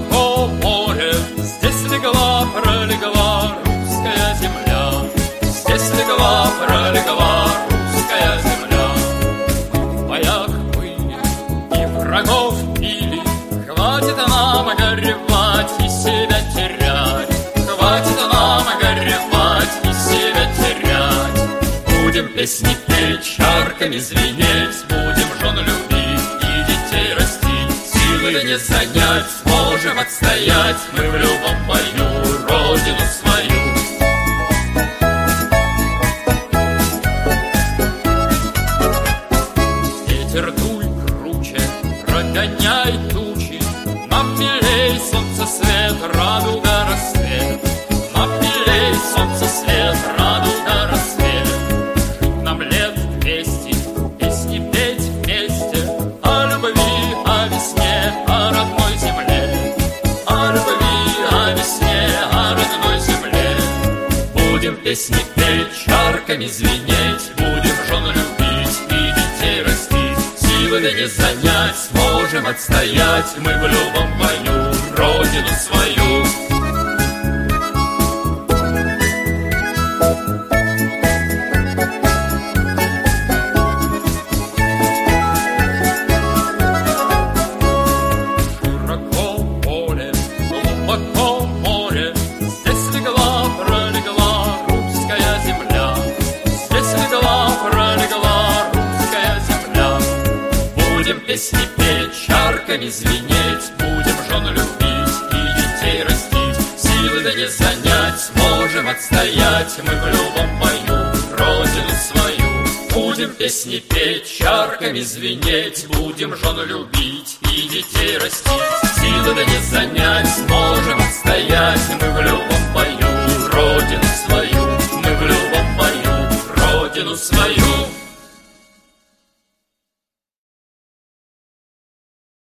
широко море, здесь легла, пролегла русская земля. Здесь легла, пролегла русская земля. В боях были и врагов били, хватит нам горевать и себя терять. Хватит нам горевать и себя терять. Будем песни петь, чарками звенеть, будем жен любить и детей растить. Силы не занять, сможем отстоять мы в любом бою родину свою. Ветер дуй круче, прогоняй тучи, нам милей солнце свет, радуга рассвет. Нам милей солнце свет, радуга рассвет. Жить нам лет 200, песни петь вместе о любви, о весне, о родной земле. О любви, о весне, о родной земле. Будем песни петь, чарками звенеть, будем жен любить и детей растить. Силы не занять, сможем отстоять мы в любом бою родину свою. Широко поле, глубоко море, здесь легла, пролегла русская земля. Здесь легла, пролегла русская земля. Будем песни петь, чарками звенеть, будем жен любить и детей растить. Силы да не занять, сможем отстоять мы в любом бою родину свою. Будем песни петь, чарками звенеть, будем жен любить и детей растить. Силы да не занять, сможем отстоять мы в любом бою родину свою. Мы в любом бою родину свою.